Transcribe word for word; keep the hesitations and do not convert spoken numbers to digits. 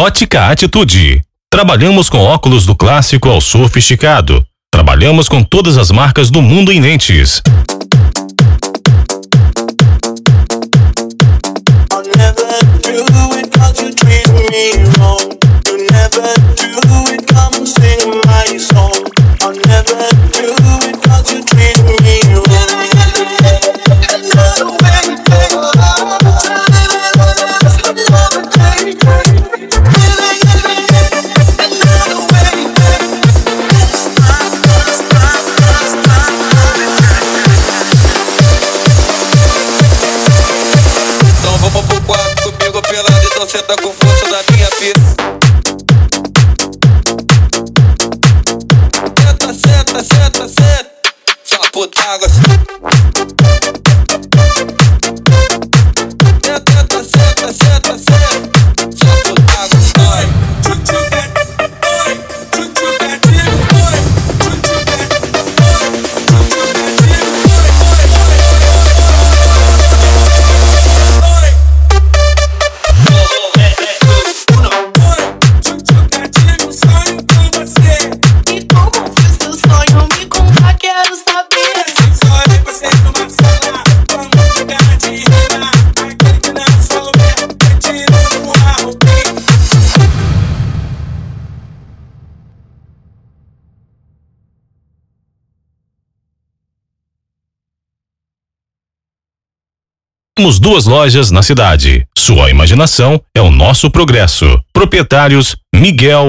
Ótica Atitude. Trabalhamos com óculos do clássico ao sofisticado. Trabalhamos com todas as marcas do mundo em lentes. Cê tá com força da minha pica. Senta, senta, senta, senta. Só putágua assim. Senta, senta, senta, senta. Só putágua assim. Oi, tchutchu gatinho. Oi, tchutchu gatinho. Oi, tchutchu gatinho. Oi, tchutchu gatinho. Temos duas lojas na cidade. Sua imaginação é o nosso progresso. Proprietários Miguel